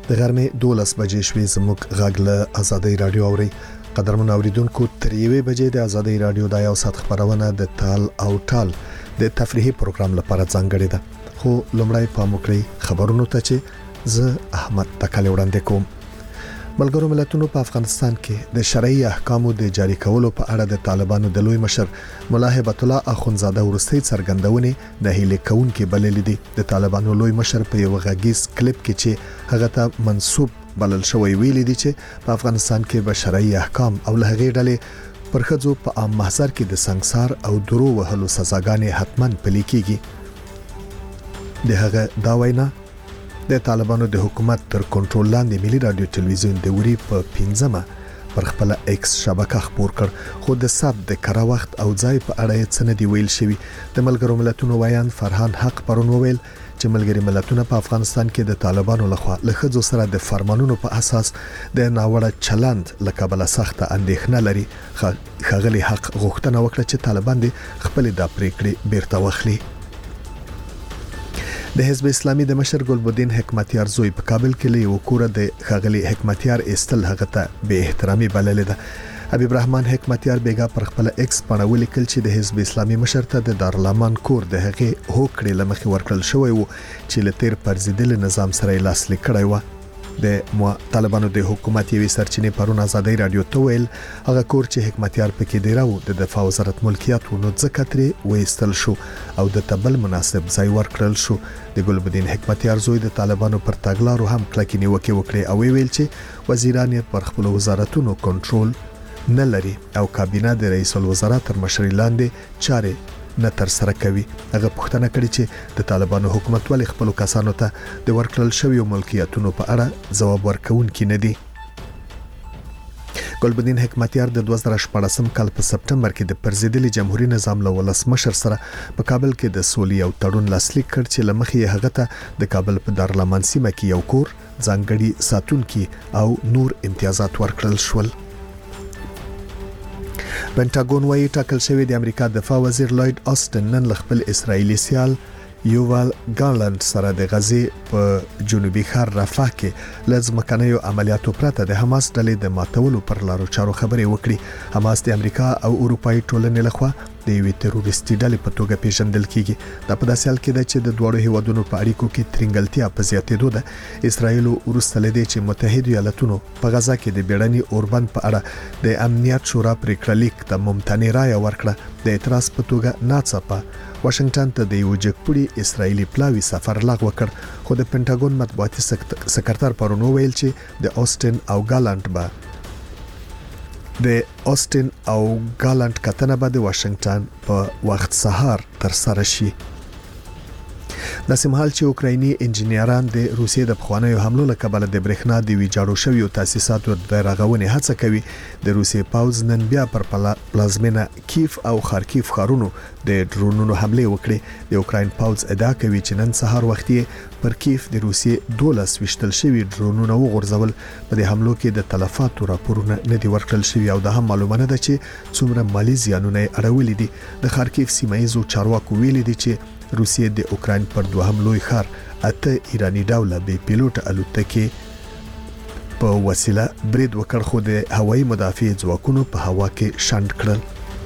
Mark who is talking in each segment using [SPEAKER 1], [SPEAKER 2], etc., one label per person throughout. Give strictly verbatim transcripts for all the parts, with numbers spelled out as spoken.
[SPEAKER 1] د غرمې دولس بجې شوې زموږ غږ له آزادۍ رادیو اوري. قدرمن اوریدونکو تر یوې بجې د آزادۍ رادیو د یو ساعت خبرونه د تال او ټال د تفریحي پروګرام لپاره ځانګړې ده. خو لومړی پام وکړئ خبرونو ته چې زه احمد تکل وړاندې کوم. ملګرو ملتونو په افغانستان کې د شرعي احکامو د جاری کولو په اړه د طالبانو د لوی مشر مولا هبت الله اخونزاده ورستۍ څرګندونې د هیله کونکو بللې دي. د طالبانو لوی مشر په یو غږیز کلیپ کې چې هغه ته منسوب بلل شوی ویلي دي چې په افغانستان کې به شرعي احکام او له هغې ډلې پر ښځو په عام محضر کې د سنگسار او درو وهلو سزاګانې حتماً پلي کیږي. د هغه دا وینا د طالبانو د حکومت تر کنټرول لاندې ملي رادیو ټلویزیون د وری په پنځمه پر خپل ایکس شبکه خبر کړ، خو د سب د کړه وخت او ځای په اړه یې څه نه دی ویل شوی. د ملګرو ملتونو ویان فرهان حق پرون ویل چې ملګری ملتونه په افغانستان کې د طالبانو لخوا له ښځو سره د فرمانونو په اساس د ناوړه چلند له کبله سخته اندېښنه لري. ښاغلي حق غوښتنه وکړه چې طالبان د خپل د پریکړې بیرته واخلي. د حزب اسلامي د مشر ګلبدین حکمتیار زوی په کابل کې له یو کور د ښاغلي حکمتیار استل هغه ته به احترامي بلل ده. حبیب رحمان حکمتیار بیګا پر خپل ایکس باندې ولیکل چې د حزب اسلامي مشر ته د دارالمان کور د هغه هوکړې لمخې ورکړل شوی وو چې له تیر پرزیدل نظام سره لاسلیک کړی و. د طالبانو د حکومت یوې سرچینې پرون آزادۍ رادیو ته ویل هغه کور چې حکمتیار پکې دی راو د دفاع وزارت ملکیت ونو ځکه ترې وېستل شو او د تبل مناسب ځای ورکړل شو. د ګلبدین حکمتیار زوی د طالبانو پر تګلارو هم کلکې نیوکې وکړې او ویل چې وزیران پر خپل وزارتونو کنټرول نه لري او کابینه د رئیس الوزرا تر مشرۍ لاندې چارې نه تر سره کوي. هغه پوښتنه کړې چې د طالبانو حکومت ولې خپل کسانو ته د ورکړل شویو ملکیتونو په اړه ځواب ورکوونکي نه دي. ګلبدین حکمتیار د دوه زره شپږم کال په سپټمبر کې د پرزیدلي جمهوریت نظام له ولسمشر سره په کابل کې د سولې او تړون لاسلیک کړ چې لمخې هغه ته د کابل په دارالمان سیمه کې یو کور، ځانګړي ساتونکي او نور امتیازات ورکړل شول. پینټاګون وايي ټاکل شوی د امریکا دفاع وزیر لوید آستن نن خپل اسرایلی سیال یووال ګالند سره د غزې په جنوبي ښار رفح کې لږ مکنیو عملیاتو پرته د حماس ډلې د ماتولو پر لارو چارو خبرې وکړي. حماس د امریکا او اروپאי ټولنې لخوا د یوې تروریستي ډلې په توګه پیژندل کیږي. دا په داسې حال کې ده چې د دوړو هیوادونو په اړیکو کې ترنګلتیا په زیاتېدو ده. اسرایل وروسته لدې چې متحده ایالاتونو په غزا کې د بیړني اوربند په اړه د امنیت شورا پریکړه لیک ته ممتنع رایه ورکړه، د اعتراض په توګه ناڅاپه واشنگټن ته د یو جګپوړي اسرایلی پلاوی سفر لغوه کړ. خو د پینټاګون مطبوعاتي سکرټر پرون ویل چې د آستن او ګالند به د آستن او ګالند کتنه به د واشنگټن په وخت سهار تر سره شي. د سیمهال چې اوکرایني انجنیران د روسیې د پخوانیو حملو له کبله د برېښنا د ویجاړو شویو تاسیساتو د رغونې هڅه کوي. د روسیې پاوز نن بیا پر پلازمینه کیف او خارکیف ښارونو د ډرونونو حمله وکړې. د اوکراین پاوز ادعا کوي چې نن سهار وخت پر کیف د روسیې دولس وشتل شوی ډرونونه وغورځول. په دې حملو کې د تلفاتو راپورونه نه دی ورکړل شوی او د هم معلومه ده چې څومره مالی زیانونه اړولې دي. د خارکیف سیمه ییزو چارواکو ویلي دي چې روسیې د اوکراین پر دوهم لوی ښار اته ایرانی ډوله بې پیلوټ الوتکې په وسیله برید وکړ، خو د هوایي مدافع ځواکونو په هوا کې شنډ کړل.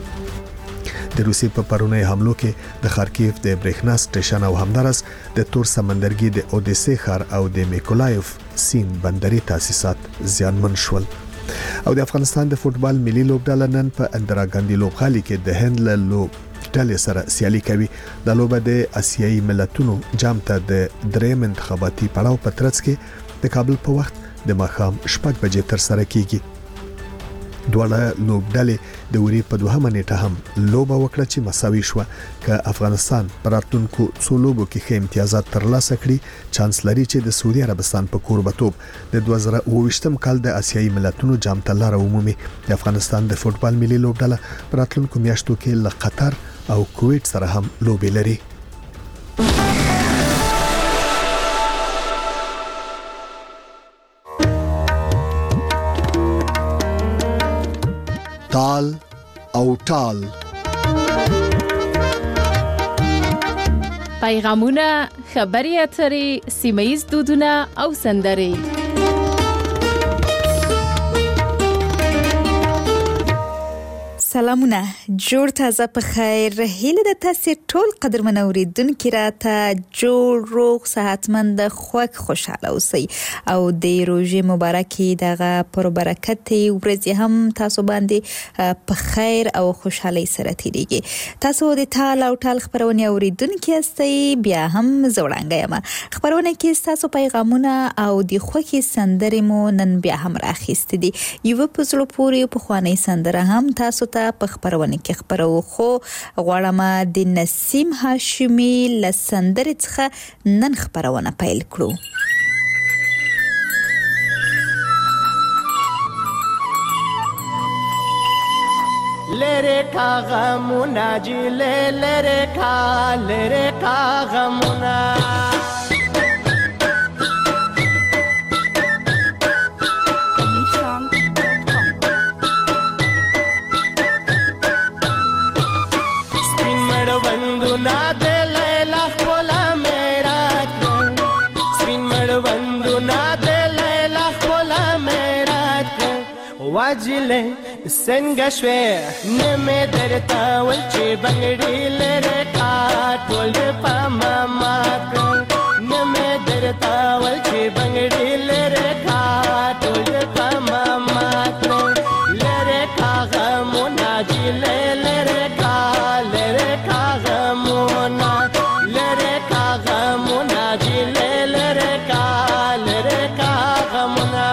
[SPEAKER 1] د روسیې په پرونی حملو کې د خارکیف د برېښنا سټیشن او همدارس د تور سمندرګي د اودیسې ښار او د میکولایف سیند بندري تاسیسات زیانمن شول. او د افغانستان د فوټبال ملي لوبډله نن په اندرا ګاندي لوبغالي کې د هند له لوب ډلې سره سیالي کوي. د لوبه د آسیایي ملتونو جام ته د درېم انتخاباتي پړاو په ترڅ کې د کابل په وخت د ماښام شپږ بجې تر سره کیږي. دواړه لوبډلې د وری په دوهمه نیټه هم لوبه وکړه چې مساوي شوه. که افغانستان پر راتلونکو څو لوبو کې ښه امتیازات ترلاسه کړي، چانس لري چې د سعودي عربستان په کوربتوب د دوه زره اووه کال د آسیایي ملتونو جام ته لاره ومومي. د افغانستان د فوټبال ملي لوبډله پر راتلونکو میاشتو کې له قطر او کویت سره هم لوبې لري. تال او ټال
[SPEAKER 2] پیغامونه، خبري اترې، سیمه ییز دودونه او سندرې پیغامونه جوړ تازه په خیر هیله د تاسو ټول قدرمن اوریدونکو راته جوړ روغ صحتمند خوښ خوشاله اوسئ او د روزې مبارکي دغه پر برکت ورځ هم تاسو باندې په خیر او خوشحالي سره تیریږي. تاسو د ټال او ټال خبرونه اوریدونکو استئ بیا هم زوړانګه یم خبرونه کې تاسو پیغامونه او د خوښي سندرې مو نن بیا هم راخېست دي. یو په زړه پورې په خواني سندره هم تاسو ته په خبرونه کې خبرو خو غواړم د نسیم هاشمي لسندرې څخه نن خبرونه پیل کړو.
[SPEAKER 3] لره کا غمونا جی لره کا لره کا غمونا واجله څنګه شوې نه مې درته ول چې بنګړي لره کا ټول په ماما نه مې درته ول چې بنګړي لره کا ټول په ماما لره کا غمونا جی لره کا لره کا غمونا لره کا غمونا جی لره کا لره کا غمونا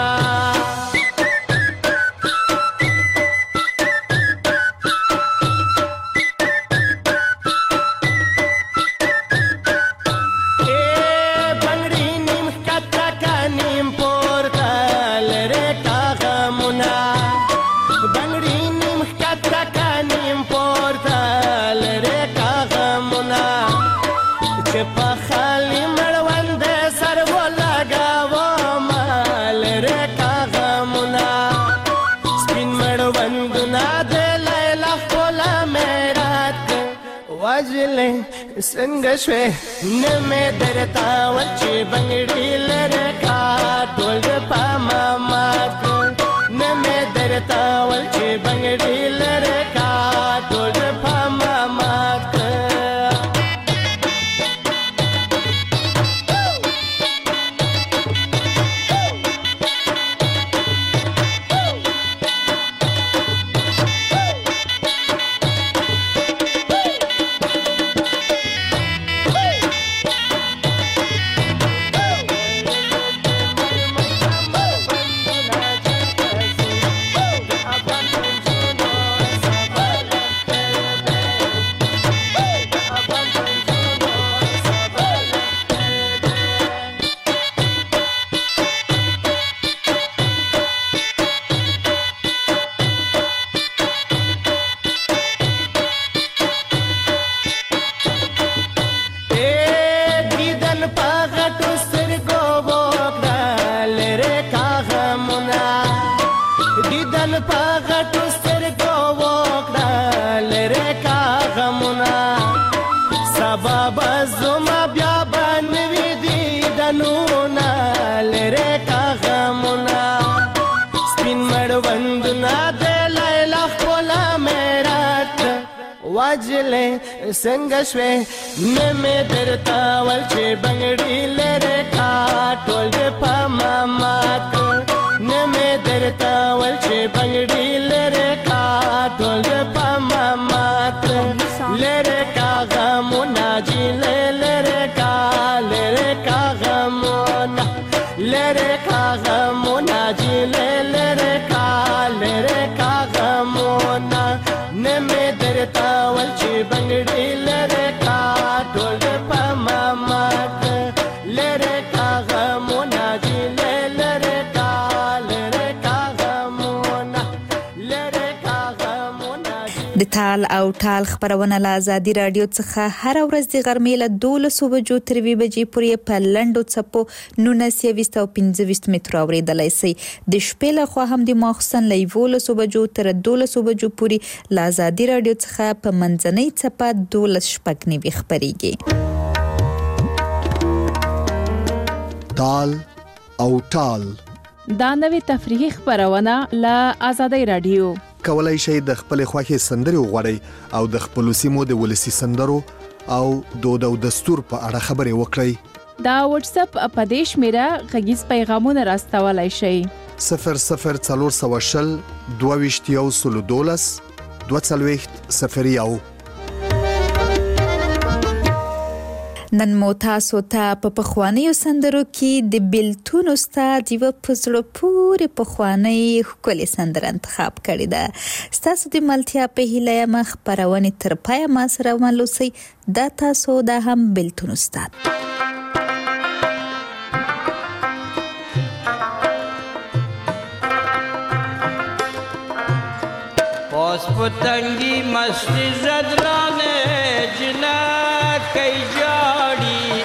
[SPEAKER 3] څنګه شوې نه مې درته ول چې بنګړي لره کا ټول په ماما نه مې درته ول چې بنګړي لره کا ټول په ماما واجله څنګه شوې نه مې درته ول چې بنګړي لره کا ټول په ماما نه مې درته ول چې بنګړي لره کا ټول په ماما لره کا غمونا جی لره کا لره کا غمونا لره کا غمونا جی لره کا لره کا غمونا نه مې درته ول چې بنګړي لره کا ټول په ماما لره کا غمونا جی لره کا لره کا غمونا لره کا غمونا
[SPEAKER 2] د ټال او ټال خبرونه له ازادي رادیو څخه هر ورځ د غرمې له دولس بجو تر وی بجې پورې په لنډو څپو نولس او پنځه متر اوریدلای شي. د شپې له خوا هم د ماخصن له یولس بجو تر دولس بجو پورې له ازادي رادیو څخه په منځنۍ څپه دولس شپږ نیوي خبريږي.
[SPEAKER 1] ټال او ټال
[SPEAKER 4] دا نوې تفریحي خبرونه له ازادي رادیو.
[SPEAKER 1] کولای شئ د خپل خوښې سندرې وغواړئ او د خپل سیمو د ولسی سندرو او دود او دستور په اړه خبرې وکړئ.
[SPEAKER 4] دا واتس اپ په دې شمیره غږیز پیغامونه راستولای شئ.
[SPEAKER 1] صفر صفر څلور سوه شل دوه ویشت یو سلو دولس دوه څلوېښت صفر یو.
[SPEAKER 2] نن مو تاسو ته په پخوانیو سندرو کې د بیلتون استاد یو په زړه پورې پخوانی ښکلې سندره انتخاب کړې ده. ستاسو د ملتیا په هیله یم خپرونې تر پایه ما سره ومل اوسئ. دا تاسو دا هم بیلتون استاد.
[SPEAKER 5] پاس پتنگی مستی زدرانه جنا کئی جاڑی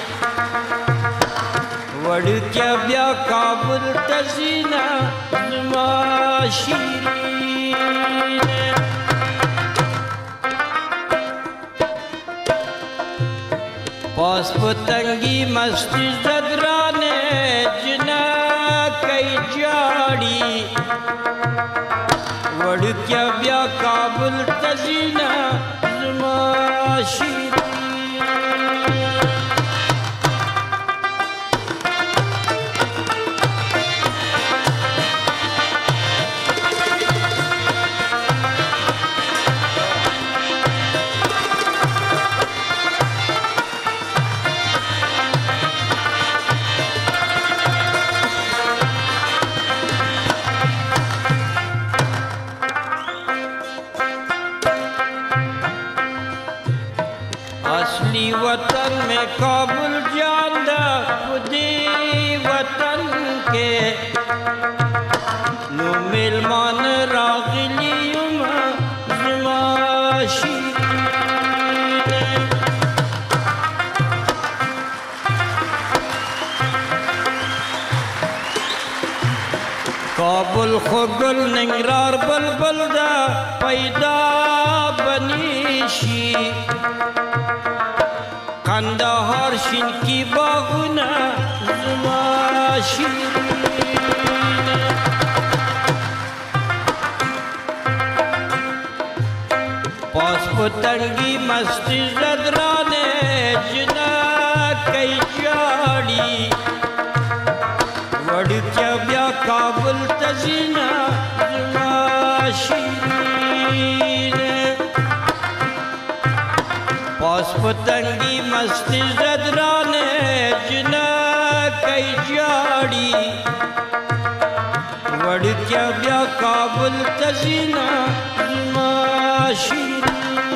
[SPEAKER 5] وڑکیا بیا کابل تزینا زما شیرین. پاس پتنگی مستی زدرانه جنا کئی جاڑی وڑکیا بیا کابل تزینا زما شیرین. اصلی وطن میں کابل جاندہ خودی وطن کے نو ملمان راغلیم زما شیرین. کابل خوگل ننگرار بلبل دا پیدا بنیشی کندهار شین کی باغونه زما شیرین. پاس پتنگی مستی زدرانه جنا کئی جاڑی وڑکیا بیا کابل تزینا زما شیرین. پاس پتنگی مستی زدرانے جنا کئی جاڑی وڑکیا بیا کابل تزینا زما شیرین.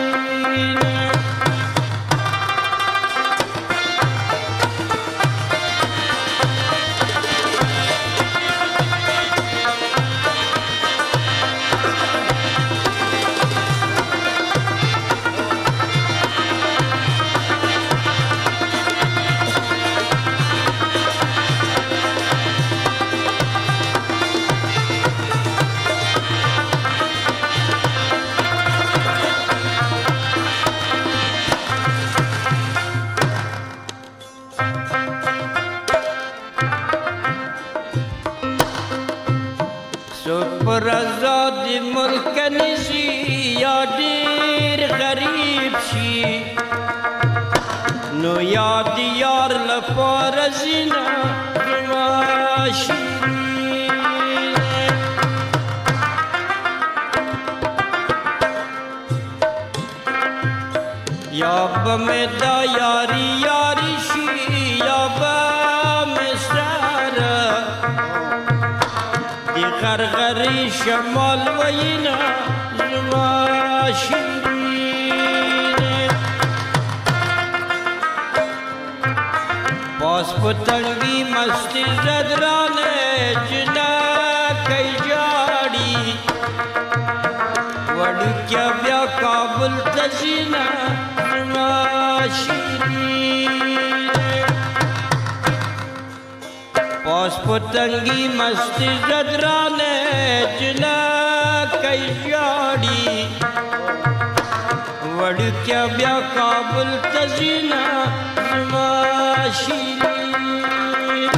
[SPEAKER 5] سپر آزادی ملک نشی یا دیر غریب شی نو یاد یار لپار زینا زما شیرین. یا بمیدا یاری یاری شی یا بمسر دی غرغری شمال وینا زما شیرین. پاس پتنگی مستی زدرانے جنا کئی جاڑی وڑکیا بیا کابل تزینا زما شیرین. پاس پتنگی مستی زدرانے جنا کئی جاڑی وڑکیا بیا کابل تزینا زما شیرین.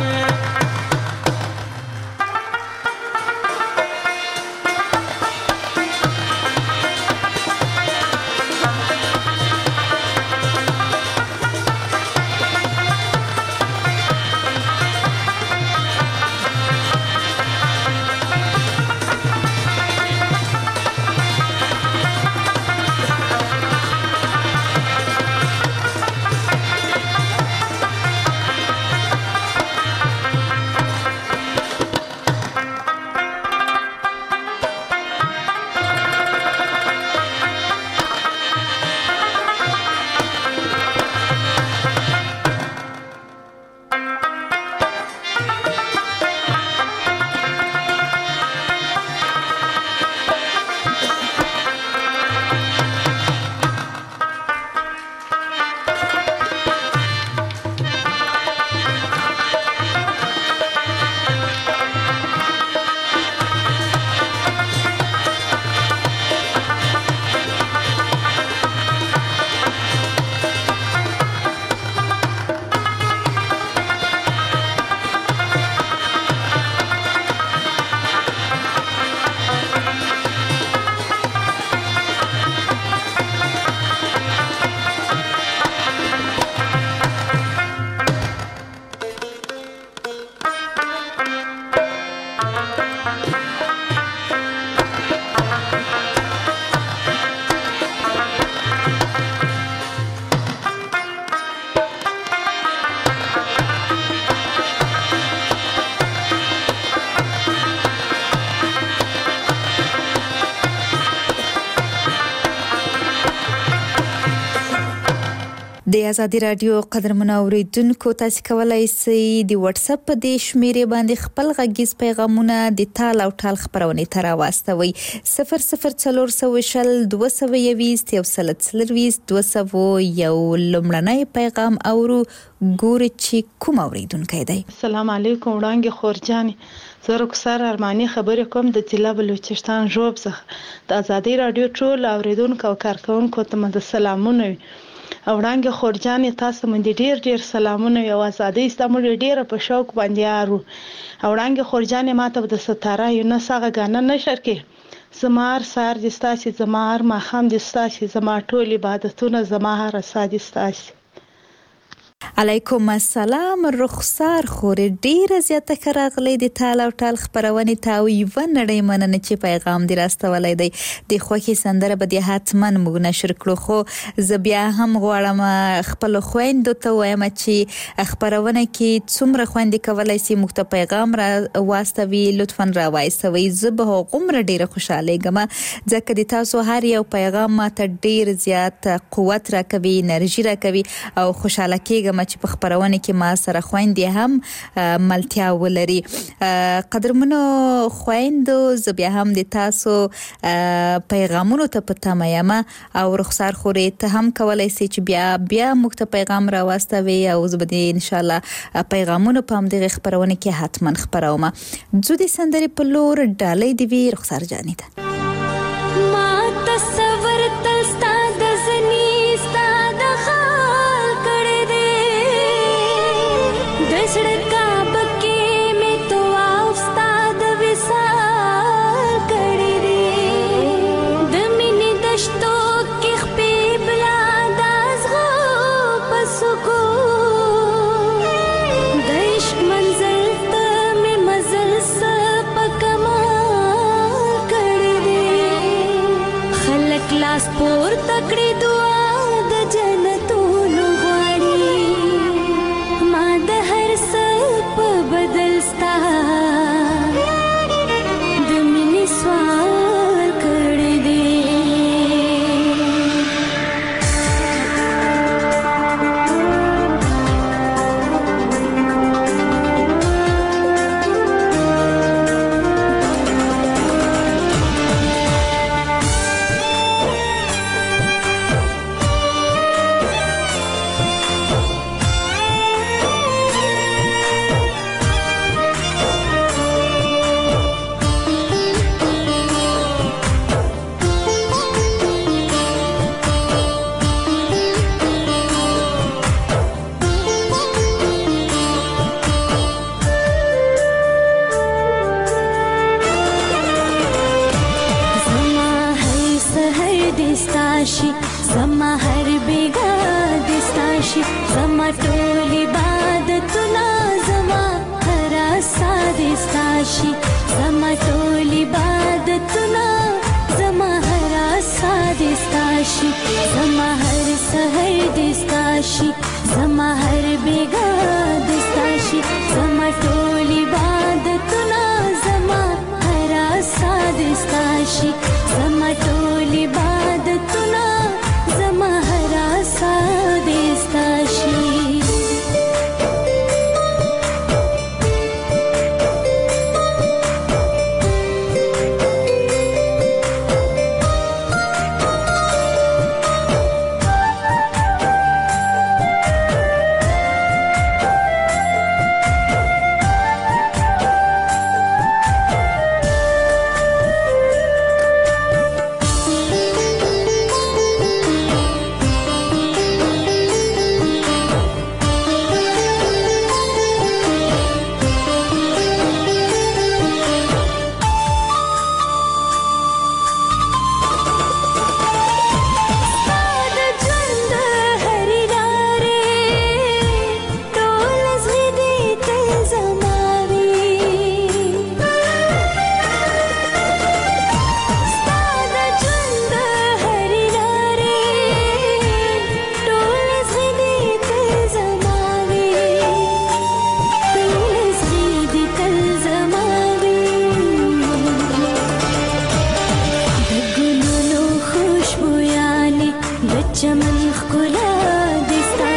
[SPEAKER 2] د ازادي رادیو قدرمن اوریدونکو تاسو کولای شئ د واتس اپ په دې شمیرې باندې خپل غږیز پیغامونه د تال او ټال خبرونه تر واستوي صفر صفر څلور سوه شل دوه سوه یویست یو سل څلرویست دوه سوه یو لمړنی پیغام اورو ګوري چې کوم اوریدونکو دی.
[SPEAKER 6] السلام علیکم وړانګې خورجانې زه رخسار ارماني خبرې کوم د ضلع بلوچستان ژوب څخه د ازادي رادیو ټول اوریدونکو او کارکونکو ته مده سلامونه وي. او وړانګې خورجانې تاسو باندې ډیر ډیر سلامونه او ازادي استعمال ډیر په شوق باندې یارو. او وړانګې خورجانې ماته د ستاره یو نه ساغه غانه نشر کې زمار سار د ستاسي زمار ما خام د ستاسي زما ټول عبادتونه زما هر سادي ستاسي.
[SPEAKER 2] علیکم السلام رخسار خورې ډیره زیاته کراغلې د تال او ټال خبرونه تاو یو نړۍ مننه چې پیغام دی راستولای دی د خوخي سندره به د حتمن موږ نشر کړو خو ز بیا هم غواړم خپل خويندو ته وایم چې خبرونه کې څومره خويندې کولای سي موږ ته پیغام را واستوي لطفا را وایسوي زه به غومره ډیره خوشاله ګم ځکه د تاسو هر یو پیغام ماته ډیر زیات قوت راکوي انرژي راکوي او خوشاله کېږم چې په خبرونه کې ما سره خويندې هم ملتیا ولري. قدرمنو خويندو زه بیا هم د تاسو پیغامونو ته پته مېم او رخسار خورې ته هم کولای سي چې بیا بیا موږ ته پیغام را واستوي او زه به ان شاء الله پیغامونو په هم دغه خبرونه کې حتما خبروم. زه د سندرې په لور ډالۍ دی وی رخسار جانې ته
[SPEAKER 7] ما تصور تلستا د زنی ستا د خال کړه دشړکا بکې مې تو اوستا د وسال کړي دي د مینې دشتو کې خپې بلا داس غو پسکو د عشق منزل ته مې مزل س پکمال کړي دي خلک لاس پور تکړې دعا د جنتونو غواړي ما د بدل ستا د مینې سوال کړی دی. زما هر بیگا دستاشی زما ټول عبادتونه زما هر ساد دستاشی زما ټول عبادتونه زما هر ساد دستاشی زما هر سحر دستاشی زما هر بیگا دستاشی زما ټول عبادتونه زما هر ساد دستاشی زما ټول عبادتونه زما هر ساد دستاشی. چمن خلا دستا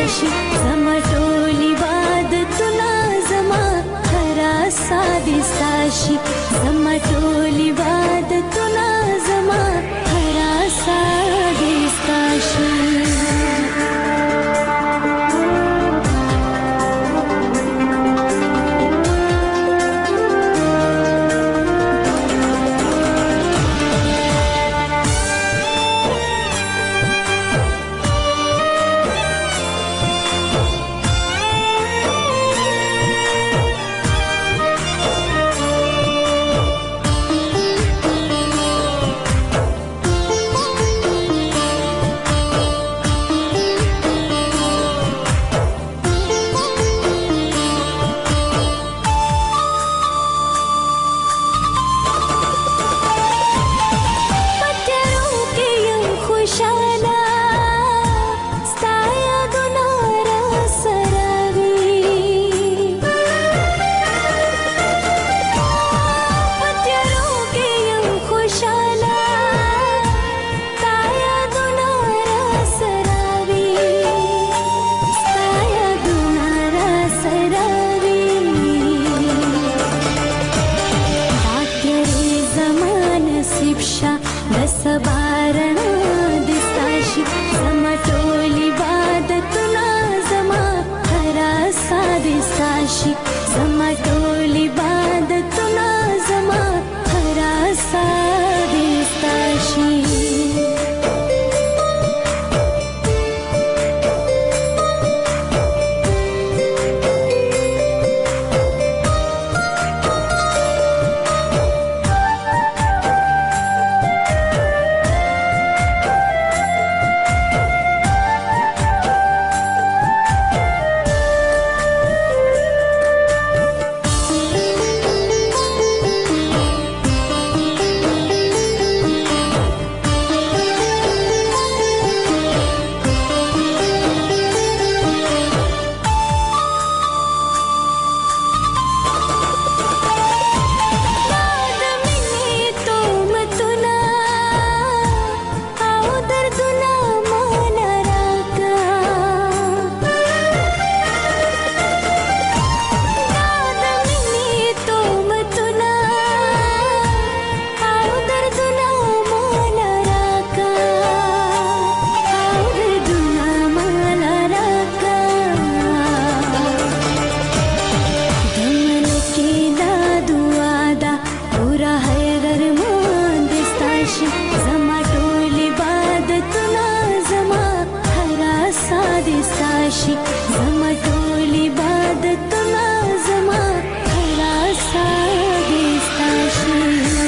[SPEAKER 7] شي زما ټول عبادتونه زما خلاصه دې ستا شي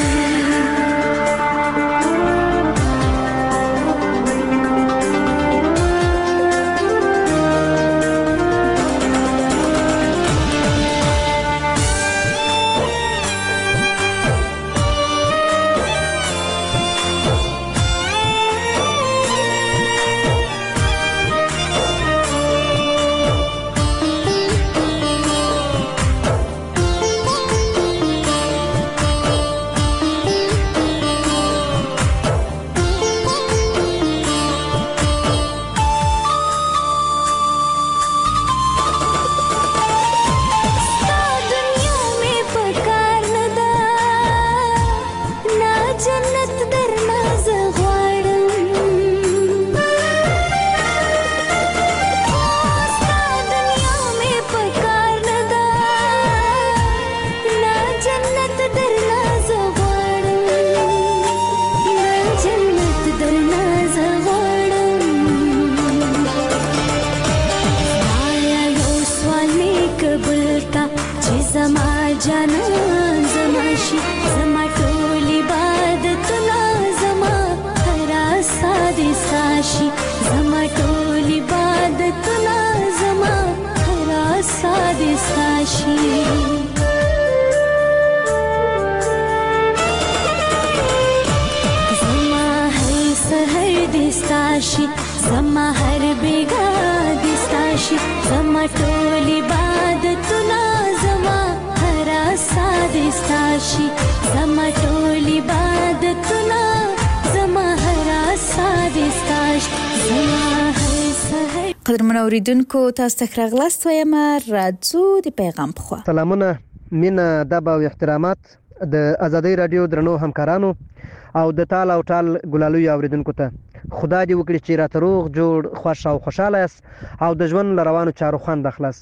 [SPEAKER 7] زما هر بیگا دستا شي زما ټول عبادتونه زما هر اسا دستا شي زما ټول عبادتونه زما هر اسا دستا شي زما هر سحر.
[SPEAKER 2] قدرمن اوریدونکو تاسو ته راغلاست وایم راځو د پیغام په خوا.
[SPEAKER 8] سلامونه مینه ادب او احترامات د ازادي رادیو درنو همکارانو او د تال او ټال ګلالوی اوریدونکو ته خدای دې وکړي چې راته روغ جوړ خوښ او خوشاله یاست او د ژوند له روانو چارو خوند اخلاص.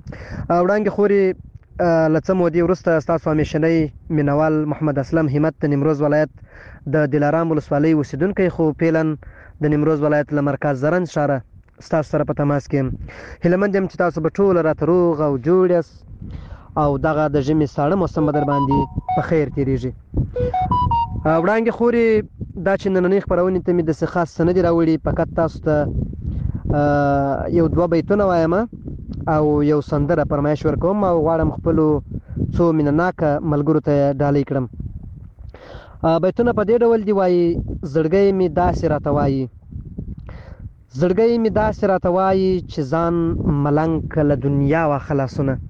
[SPEAKER 8] وړاندې خوري له څه مودې وروسته ستاسو همیشنی مینوال محمد اسلم همت د نیمروز ولایت د دلارام ولسوالۍ اوسیدونکی خو فعلا د نیمروز ولایت له مرکز زرنج ښاره ستاسو سره په تماس کې یم. هیله مند یم چې تاسو به ټول راته روغ او جوړ یاست او دغه د ژمي ساړه موسم به در باندې په خیر تیریږي. وړاندې خوري دا چې نننۍ خپرونې ته مې داسې خاص څه نه دي راوړي، فقط تاسو ته یو دوه بیتونه وایم او یو سندره فرمایش ورکوم او غواړم خپلو څو مینهناکه ملګرو ته ډالۍ کړم. بیتونه په دې ډول دي وایي: زړګی مې داسې راته وایي زړګی مې داسې راته وایي چې ځان ملنګ کړه له دنیا وا خلاصونه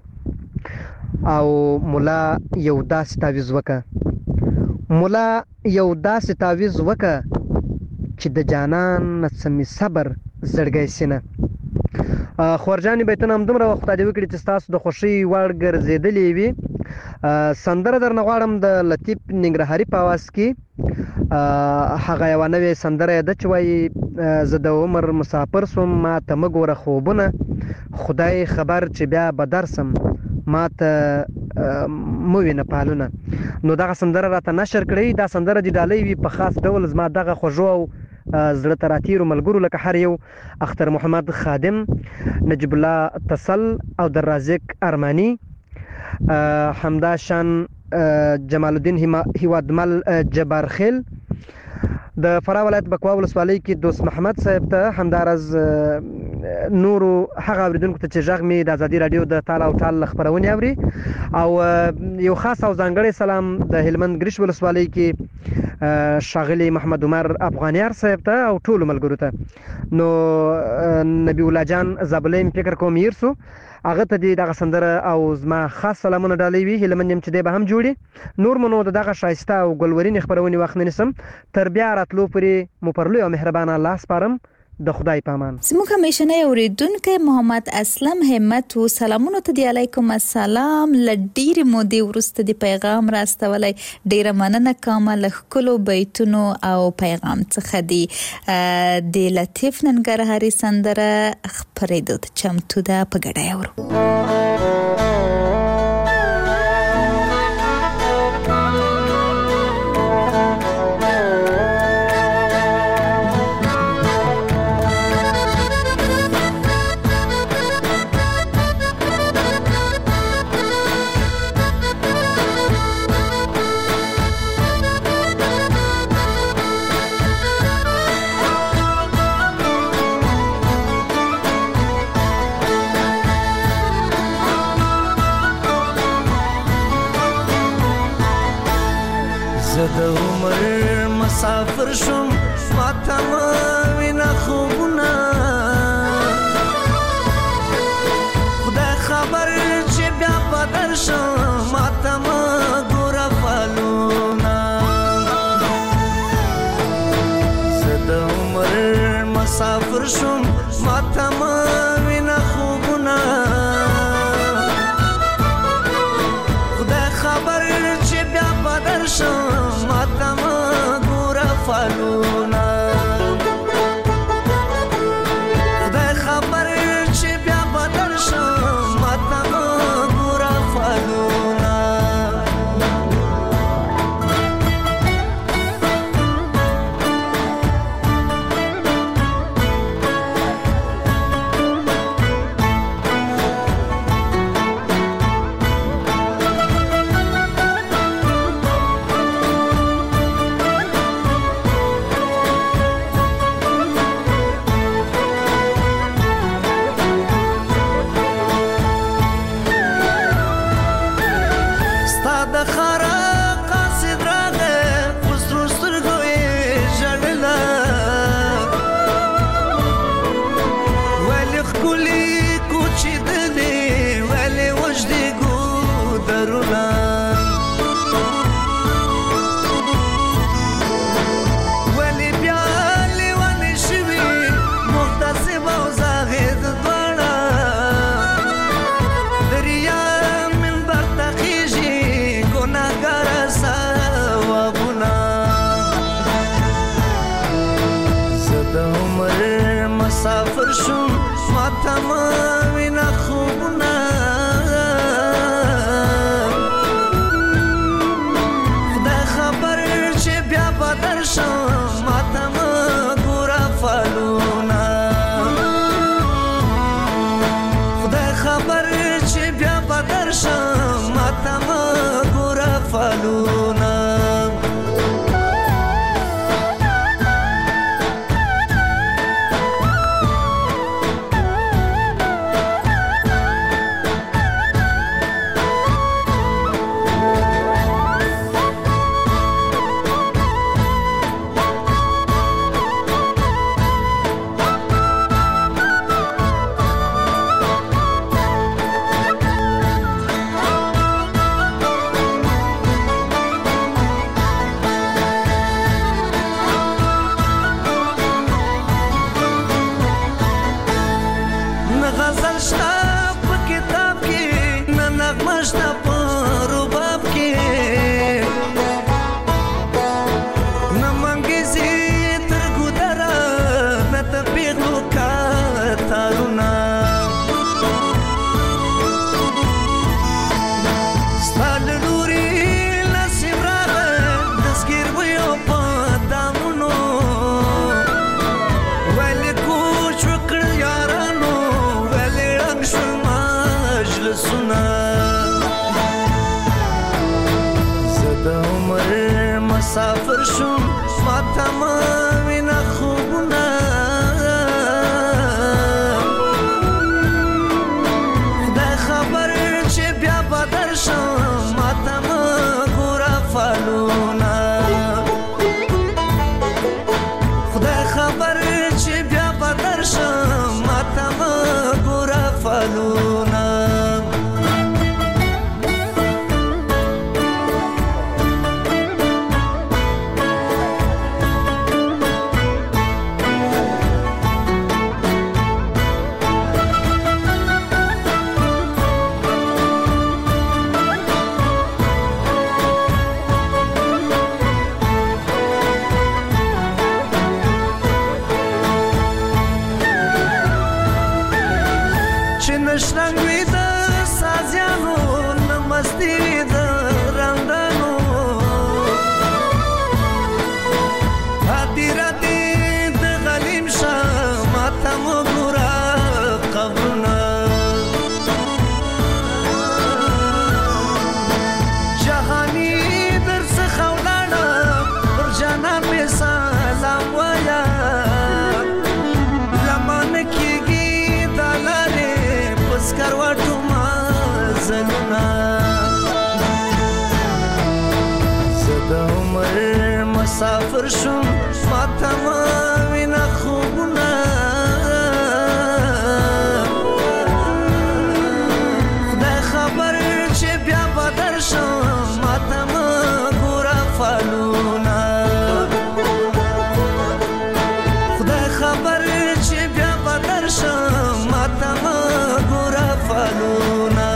[SPEAKER 8] او ملا یو داسې تعویض وکړه ملا یو داسې تعویض وکړه چې د جانان نه څه مې صبر زړګی سینه. خورجانې بیتونه همدومره وخت خدای دې وکړي چې ستاسو د خوښۍ وړ ګرځېدلې وي. سندره درنه غواړم د لطیف ننګرهاري په اواز کې. هغه یوه نوې سندره ده چې وایي: زه د عمر مسافر سوم ما ته مه ګوره خوبونه خدای خبر چې بیا به درسم ما ته مو وینه پالونه. نو دغه سندره راته نشر کړئ. دا سندره دې ډالۍ وي په خاص ډول زما دغه خوږو او زړه ته راتیرو ملګرو لکه هر یو اختر محمد خادم، نجیب الله تسل او در رازق ارمانی، حمدا شان جمال الدین هیوادمل جبارخیل، د فراه ولایت بکوا ولسوالۍ کې دوست محمد صاحب ته، همدارز نورو هغه اوریدونکو ته چې غږ مې د ازادي رادیو د تال او ټال خپرونې اوري، او یو خاص او ځانګړی سلام د هلمند ګریش ولسوالۍ کې ښاغلي محمد عمر افغانیار صاحب ته او ټولو ملګرو ته. نو نبی الله جان زابلی مې فکر کوم هیر سو، هغه ته دې دغه سندره او زما خاص سلامونه ډالۍ وي. هیله مند یم چې دی به هم جوړي. نور مو نو د دغه ښایسته او ګلورینې خپرونې وخت نه نیسم، تر بیا راتلو پورې مو پر لوی او مهربانه الله سپارم. د خدای پامان.
[SPEAKER 2] زموږ همیشنی اوریدونکی محمد اسلم همت و سلامونه ته دی. علیکم السلام. له ډېرې مودې وروسته د پیغام راستولی، ډېره مننه کوم له ښکلو بیتونو او پیغام څخه دی. د لطیف ننګرهاري سندره خپرېدو ته چمتو ده، په ګډه یې اورو.
[SPEAKER 9] مسافر شوم ماته مه وینه خوبونه خدای خبر چې بیا به درشم ماته مه ګوره فالونه زه د عمر مسافر شوم ماته مه وینه خوبونه خدای خبر چې بیا به درشم ماته مه ګوره فالونه خدای خبر چې بیا به درشم ماته مه ګوره فالونه مسافر شوم ماته مه وینه خوبونه خدای خبر چې بیا به درشم ماته مه ګوره فالونه خدای خبر چې بیا به درشم ماته مه ګوره فالونه مسافر شوم ماته مه وینه خوبونه خدای خبر چې بیا به درشم ماته مه ګوره فالونه خدای خبر چې بیا به درشم ماته مه ګوره فالونه نشرنګ وي د سازیانو نه مستي وي د رندانو هدیره دې د غلیم شه ماته مه ګوره قبرونه جهاني درڅخه ولاړم پر جانان مې سلام وایه لمانه کېږي دا لارې سکروټو مازلونه تور شو ماته مه وینه خوبونه خدای خبر چې بیا به درشم ماته مه ګوره فالونه خدای خبر چې بیا به درشم ماته مه ګوره فالونه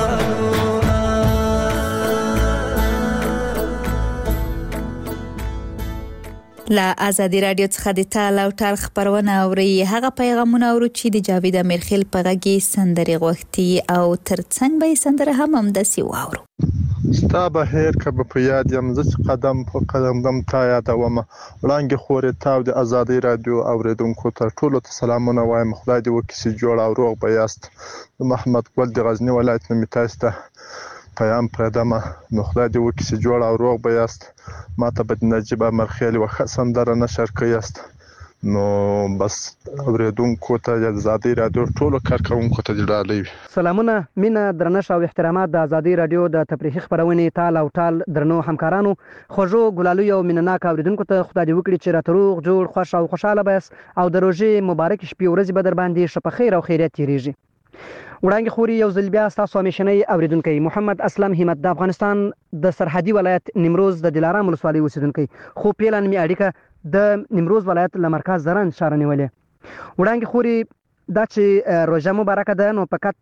[SPEAKER 2] له ازادي رادیو څخه د تال او ټال خبرونه اوري هغه پیغامونه اورو چې د جاوید امیرخیل په غږ کې سندرې غوښتي او ترڅنګ به سندره هم همداسې واورو.
[SPEAKER 10] ستا بهیر که به په یاد یم زه چې قدم په قدم دم تا یادومه وړانګې خورې تاو د ازادي رادیو اوریدونکو ته ټولو ته سلامونه وایم. خدای دې وکړي چې جوړ او روغ به یاست. د محمد ګل د غزني ولایت نه مې تاسو ته پیام پردمه نو خدای دې وکړي چې جوړ او روغ به یاست. ما ته به د نجیب امرخیل یوه ښه سندره نشر کړیاست نو بس اوریدونکو ته د ازادي رادیو ټولو کارکوونکو ته دې ډالۍ وي.
[SPEAKER 8] سلامونه مینه درنښت او احترامات د ازادي رادیو د تفریحي خپرونې تال او ټال درنو همکارانو خوږو ګلالیو او مینناک اوریدونکو ته خدای دې وکړي چې راته روغ جوړ خوښ او خوشحاله به یاست او د روژې مبارک شپې ورځې به در باندې ښه په خیر او خیریت تېرېږي. وړانګې خوري یو ځل بیا ستاسو همیشنی اوریدونکی محمد اسلم همت د افغانستان د سرحدي ولایت نیمروز د دلارام ولسوالۍ اوسیدونکی خو پیله مې اړیکه د نیمروز ولایت له مرکز زرنج ښاره نیولې. وړانګې خوري دا چې روژه مبارکه ده نو فقط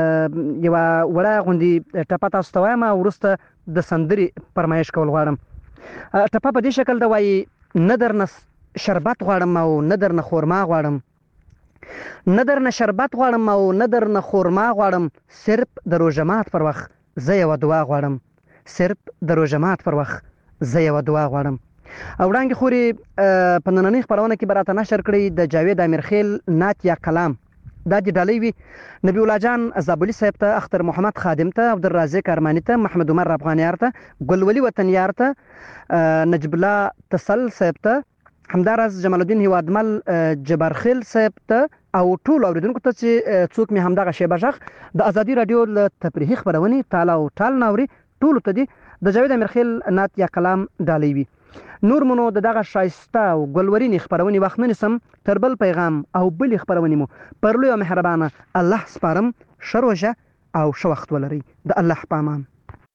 [SPEAKER 8] یوه وړه غوندې ټپه تاسو ته وایم او وروسته د سندرې فرمایش کول غواړم. ټپه په دې شکل ده وایي نه درنه شربت غواړم او نه درنه خورما غواړم نه درنه شربت غواړم او نه درنه خورما غواړم صرف د روژه مات پر وخت زه یوه دعا غواړم صرف د روژه مات پر وخت زه یوه دعا غواړم. او وړانګې خوري په نننۍ خپرونه کې به راته نشر کړئ د جاوید امیرخیل نعت یا کلام دا دې ډالۍ وي نبی الله جان زابلي صاحب ته اختر محمد خادم ته عبدالرازق ارماني ته محمد عمر افغانیار ته ګلولي وطنیار ته نجب الله تسل صاحب ته همداراز جمال الدین هیوادمل جبارخیل صاحب ته او ټول اوریدونکو ته چې څوک مې همدغه شیبه غږ د ازادي رادیو له تفریحي خپرونې تال او ټال ناوري ټولو ته دې د جاوید امیرخیل نعت یا کلام ډالۍ وي. نور مو نو د دغه ښایسته او ګلورینې خپرونې وخت نه نیسم تر بل پیغام او بلې خپرونې مو پر لوی او مهربانه الله سپارم. ښه روژه او ښه وخت ولرئ. د الله په امان.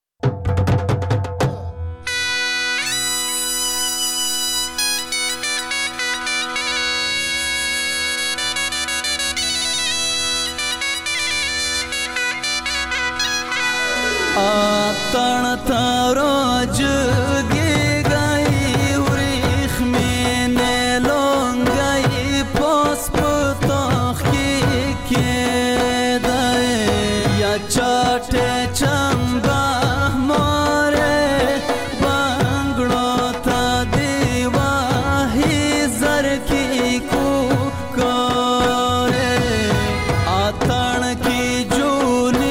[SPEAKER 9] اتن تاروج گی گئی وریخ میں نے لون گئی پاس پتاخ کی کے دائے یا چاٹے چمبا مارے بانگڑو تا دیواہی زر کی کو کارے اتن کی جولی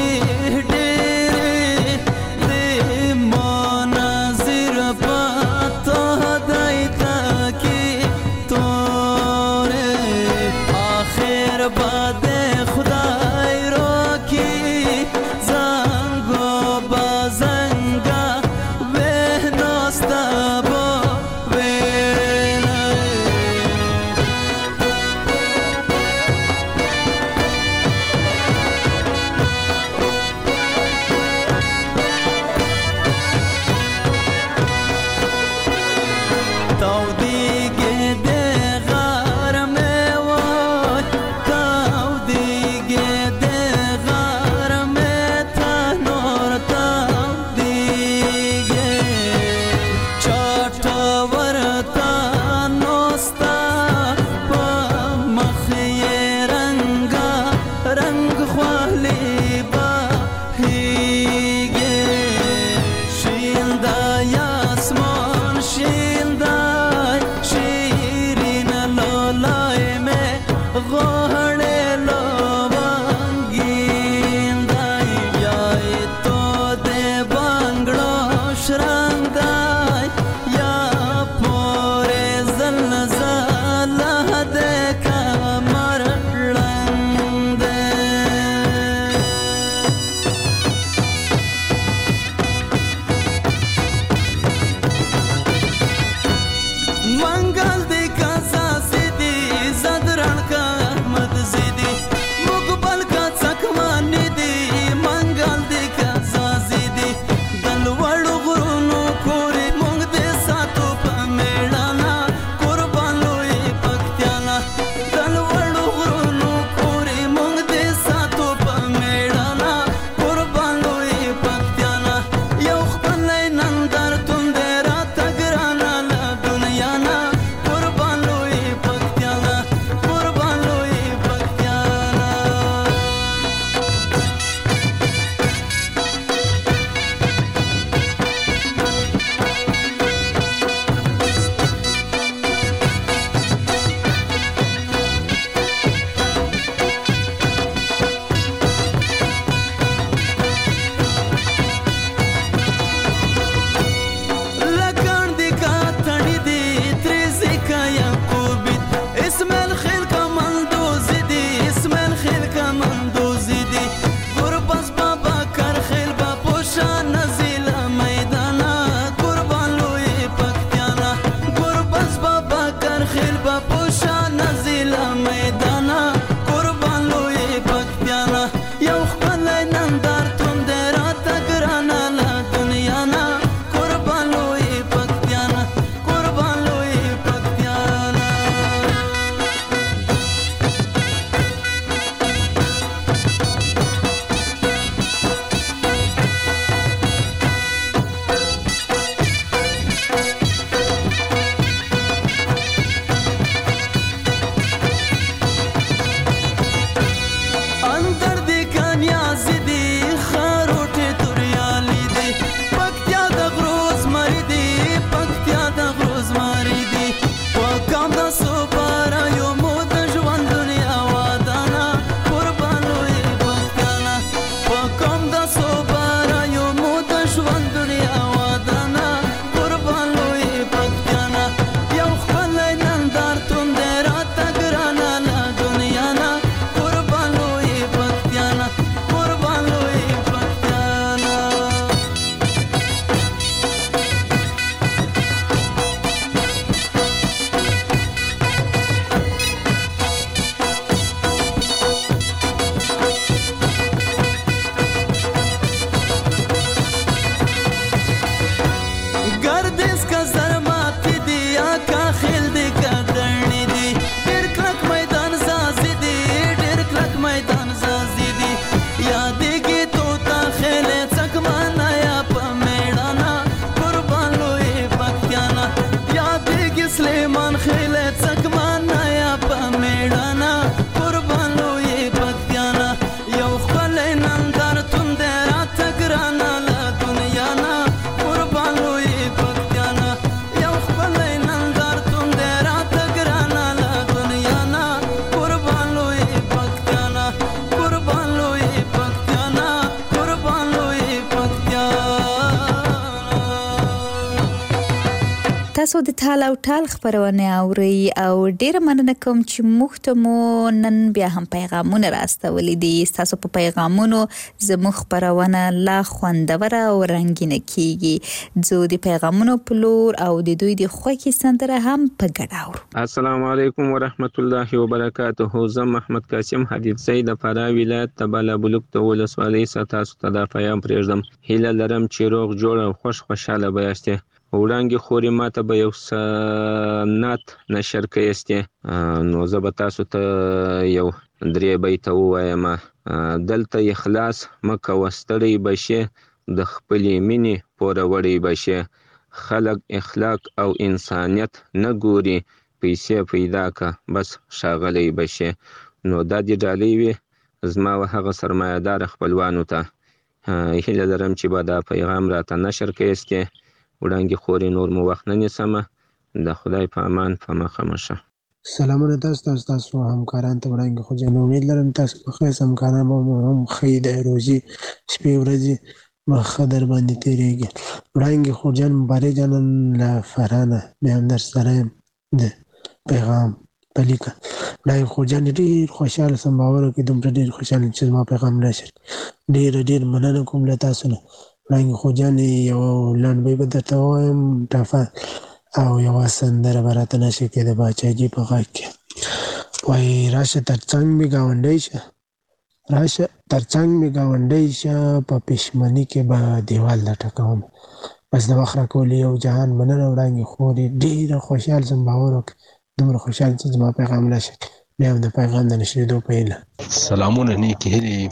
[SPEAKER 2] تاسو د تال او ټال خبرونه اوري او ډیر مننه کوم چې موږ ته مو نن بیا هم پیغامونه راستولې دي. تاسو په پیغامونو زموږ خبرونه لا خوندور او رنگینه کیږي. زه د پیغامونو په لور او د دوی د خوښي سندره هم په ګډه اورو.
[SPEAKER 11] السلام علیکم ورحمت الله وبرکاته. زه محمد قاسم حدید سید د فراه ولایت تباله بلوک ته ولسوالۍ ستاسو ته د پیغام پرېږدم. هیله لرم چې روغ جوړ او خوش خوشاله بایاستئ. وړانګې خوري ماته به یو سنت نشر کړئ، نو زه به تاسو ته یو درې بیته ووایم. دلته اخلاص مه کوه ستړی به شې، د خپلې مینې پوروړی به شې. خلک اخلاق او انسانیت نه ګوري، پیسې پیدا که بس ښاغلی به شې. نو دا دې ډالۍ وي زما و هغه سرمایه‌دار خپلوانو ته. هیله لرم چې به دا پیغام راته نشر کړئ. وړانګې خوري نور مو وخت نه نیسمه. د خدای په امان په مخه مه شه.
[SPEAKER 12] سلامونه تاسو ته، ستاسو همکاران ته وړانګې خو جان. امید لرم تاسو په خیر همکاران به مو هم ښې د روزي شپې ورځې به ښه در باندې تېرېږي. وړانګې خو جان مبارک جان له فراه نه بیا هم در سره یم د پیغام په لیکه. وړانګې خو جان ډېر خوشحاله سم، باور وکړئ دومره ډېر خوشحاله چې زما پیغام نشر. ډېره ډېر مننه کوم له تاسو نه. وړانګې خو جان یو لنډۍ به درته ووایم ټافه او یوه سندره به راته نشر کړې د باچاجي په غږ کې. وایي راشه تر څنګ مې ګاونډی شه، راشه تر څنګ مې ګاونډی شه، په پښمني کې به دیوال لټکوم. بس د وخت راکولو یو جهان مننه. وړانګې خورې ډېره خوشحال سم، باور وکړئ دومره خوشحال چې زما پیغام نشر کړې. بیا هم د پیغام د نشرېدو په هیله.
[SPEAKER 13] سلامونه نیکې هیلې.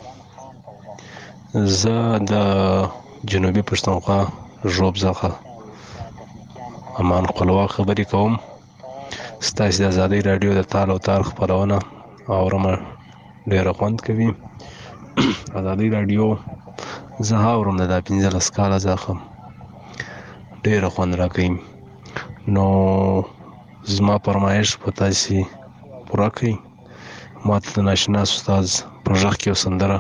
[SPEAKER 13] زه د جنوبي پښتونخوا ژوب څخه امان خپلواک خبرې کوم. ستاسې د ازادۍ راډیو د تال او تار خپرونه اورمه، ډېره خوند کوي. ازادۍ راډیو زه اورم د دا پنځلس کاله څخه، ډېره خوند راکوي. نو زما فرمایش په تاسې پوره کړئ. ما ته د ناشنا استاد په غږ کې یو سندره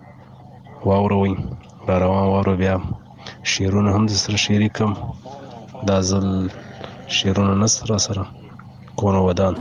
[SPEAKER 13] واوروئ، را روان واورو. بیا شعرونه هم د سره شریکم. دا ځل شعرونه نسته را سره، کونه ودان.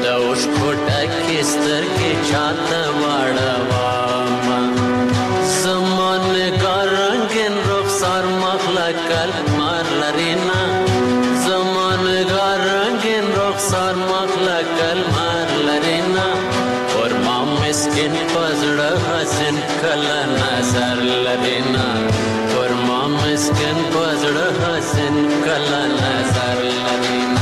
[SPEAKER 14] سترګې چاته واړوم، رخسار مخلا کلمار لرینا ورما مسکین پزړه حسن کله نظر لرینا ورما مسکین پزړه حسن کله نظر لرینا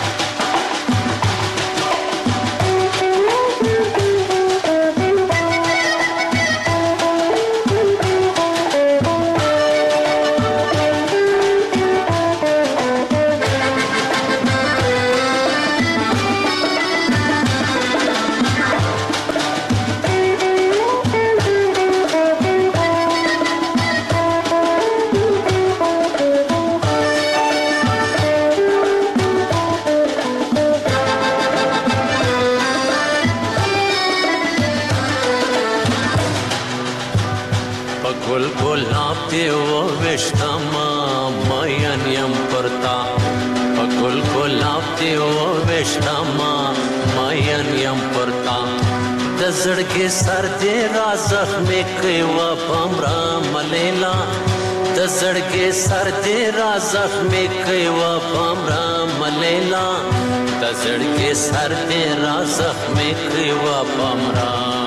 [SPEAKER 14] گل گلاب دیو وشتما ماین یم پرتا گل گلاب دیو وشتما ماین یم پرتا د زړګي سر دې را زخمې کوي و پمرا ملیلا د زړګي سر دې را زخمې کوي و پمرا ملیلا د زړګي سر دې را زخمې کوي و پمرا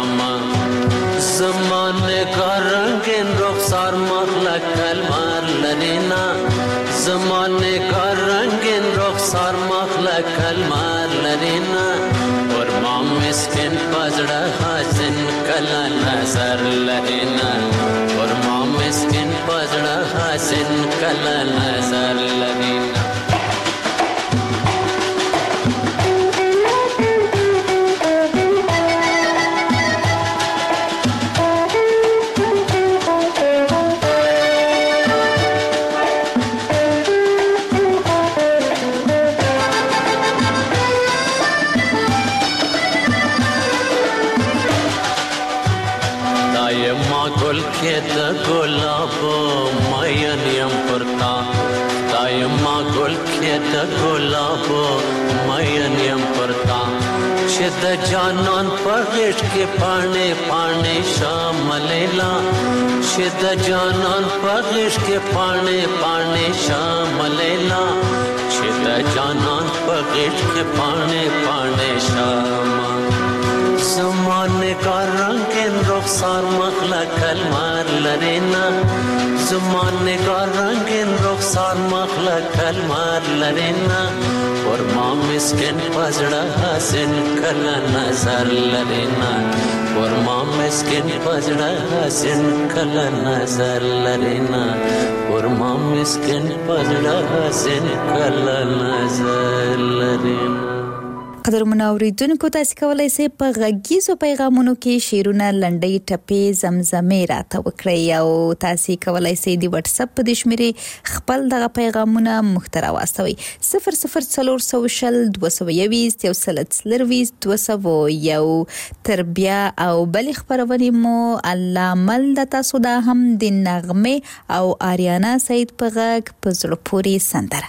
[SPEAKER 14] زمانه کا رنگین رخسار مخلا کلمار لرینا زمانه کا رنگین رخسار مخلا کلمار لرینا اور ما مسکین پزړه حسن کلا نظر لرینا اور ما مسکین پزړه حسن کلا نظر لرینا گل کے دا گلاب ماین یم پرتا دایما گل کے دا گلاب ماین یم پرتا چې د جانان په غېږ کې پاڼې پاڼې شاملیلا چې د جانان په غېږ کې پاڼې پاڼې شاملیلا چې د جانان په غېږ کې پاڼې پاڼې شاملیلا زمانه کا رنگین رخسار مخلا کلمار لرینا زمانه کا رنگین رخسار مخلا کلمار لرینا اور ما مسکین پزړه حسن کلا نظر لرینا اور ما مسکین پزړه حسن کلا نظر لرینا اور ما مسکین پزړه حسن کلا نظر لرینا
[SPEAKER 2] قدرمن اوریدونکو تاسو کولای شئ په غږیزو پیغامونو کې شیرونه لنډۍ ټپې زمزمې راته وکړئ او تاسو کولای شئ د واتس اپ په شمیرې خپل دغه پیغامونه محتوا واستوي صفر صفر څلور سوه شل دوه سوه یویشت یو سل څلرویشت دوه سوه یو تر بیا او بل خبرونه مو الله مل د تاسو دا هم د نغمه او آریانا سعید په غږ په زړه پورې سندره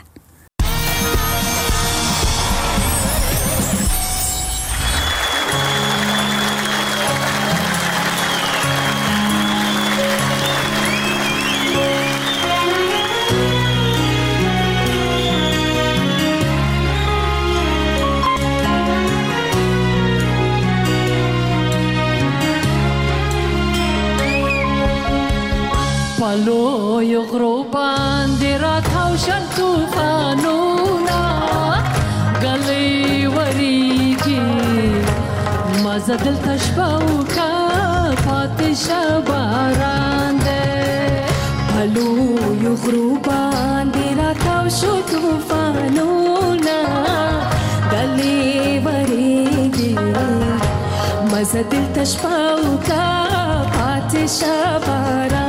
[SPEAKER 15] پلو یو غرو باندې راتاو شل طوفانونه ګلې وریږي مزه دلته شپه وکړه پاتې شه باران دی پلو یو غرو باندې راتاو شو طوفانونه ګلې وریږي مزه دلته شپه وکړه پاتې شه باران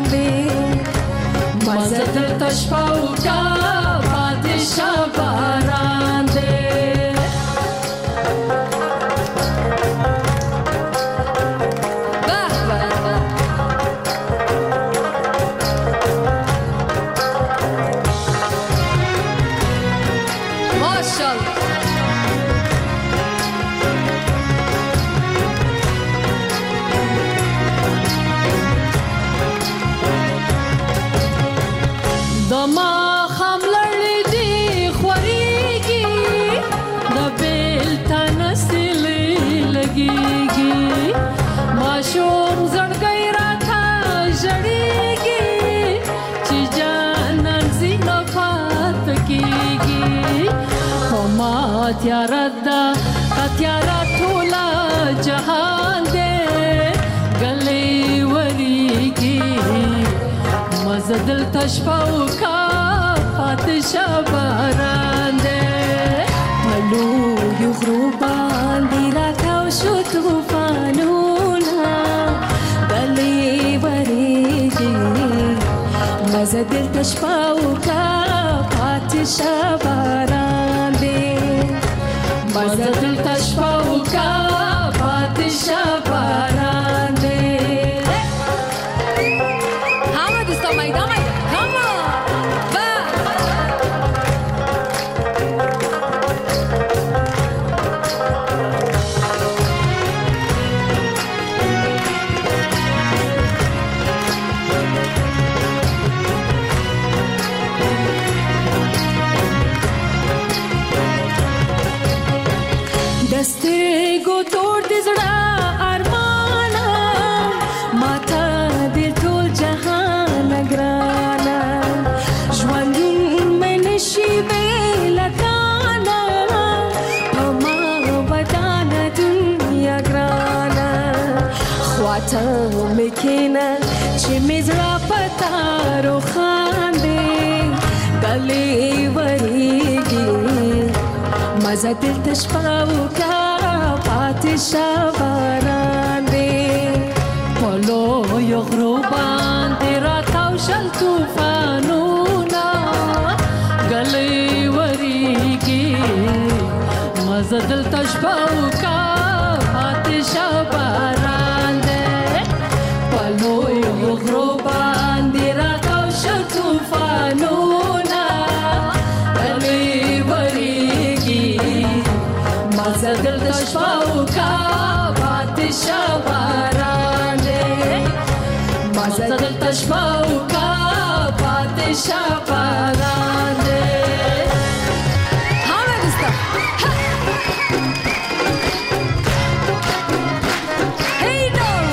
[SPEAKER 15] مزه دلته شپه وکړه پاتې شه باران دی ماشاءالله دما خام لړې دي خوريږي د تیارا دا تیارا ټولا جهان دې ګلې وریږي مزه دلته شپه وکا پاتې شه باران دې په لویو غرو باندې راکاو شو طوفانونه ګلې وریږي مزه دلته شپه وکا پاتې شه باران دې مزه دلته شپه وکا پاتې شه باران دې حامد استا میدان میدان کما با دسترګو تور دې زړه ارمانه ماته دې ټول جهان ګرانه ژوندون مې نشي بېله تانه په ما ودانه دنیا ګرانه خواته مې کښېنه چې مې زړه په تا روښانده ګلې وریږي مزه دلته شپه وکا پاتې شه باران دې په لویو غرو باندې راتاو شل طوفانونه ګلې وریږي مزه دلته شپه وکا پاتې شه باران دې په لویو غرو باندې راتاو شل طوفانونه ګلې مزه دلته شپه وکا پاتې شه باران دې مزه دلته شپه وکا پاتې شه باران دې حامد استا هی ډول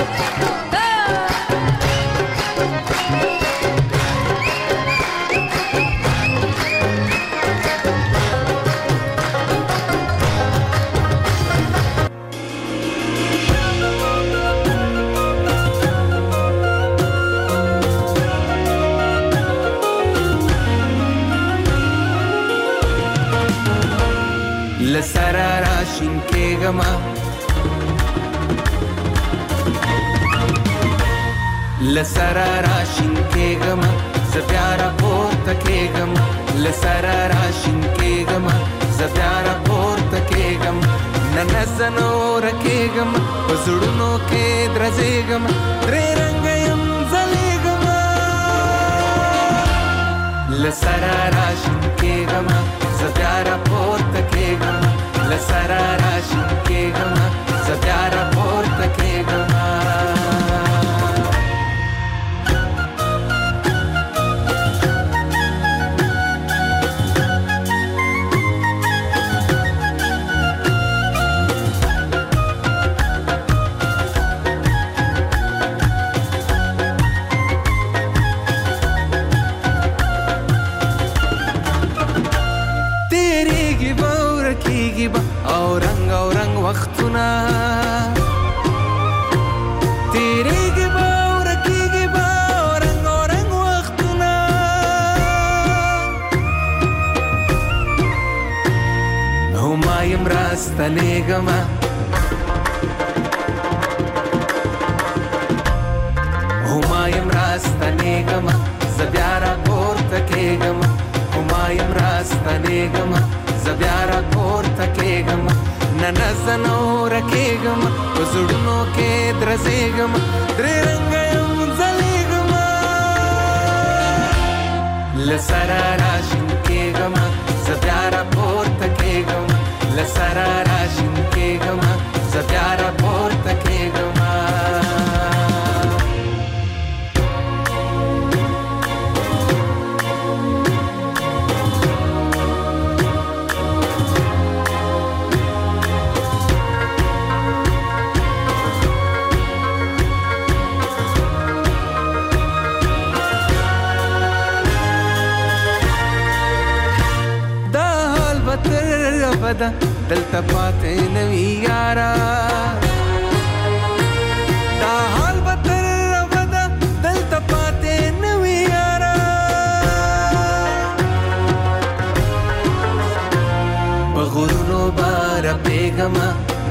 [SPEAKER 16] لسرا راشین کېږم لسرا راشین کېږم زه بیا راپورته کېږم لسرا راشین کېږم زه بیا راپورته کېږم نن زه نوره کېږم په زړونو کې درزېږم درې رنګه یم ځلېږم لسرا راشین کېږم زه بیا راپورته کېږم لسرا راشین کېږم زه بیا راپورته کېږم او رنگ او رنگ وختونه تیریږي به او رکیږي به او رنگ او رنگ وختونه هما یم راستنېږم هما یم راستنېږم زه بیا راپورته کېږم هما یم راستنېږم زه بیا راپورته کېږم نن زه نوره کېږم په زړونو کې درزېږم درې رنګه یم ځلېږم لسرا راشین کېږم زه بیا راپورته کېږم لسرا راشین کېږم زه بیا راپورته کېږم بده دلته پاتې نوي یارا دا حال به تر ابده دلته پاتې نوي یارا په غرونو به رپېږمه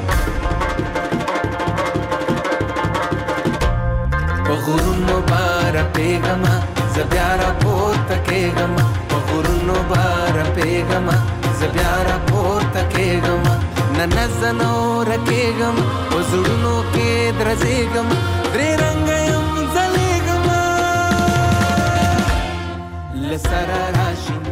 [SPEAKER 16] په غرونو به رپېږمه زه بیا راپورته کېږمه په غرونو به رپېږمه زه بیا راپورته کېږمه نه نه زه نوره کېږم په زړونو کې درزېږم درې رنګه یم ځلېږمه له سره راشي